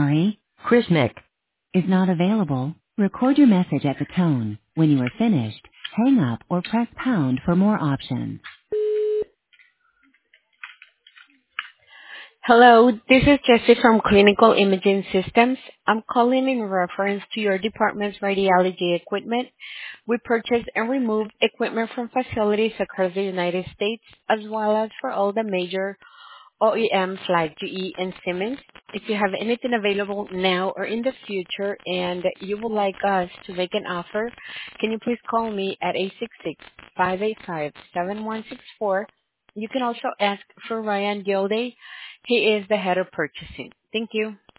sorry, Krishnik is not available. Record your message at the tone. When you are finished, hang up or press pound for more options. Hello, this is Jessie from Clinical Imaging Systems. I'm calling in reference to your department's radiology equipment. We purchase and remove equipment from facilities across the United States, as well as for all the major OEMs like GE and Siemens. If you have anything available now or in the future and you would like us to make an offer, can you please call me at 866-585-7164. You can also ask for Ryan Gilday. He is the head of purchasing. Thank you.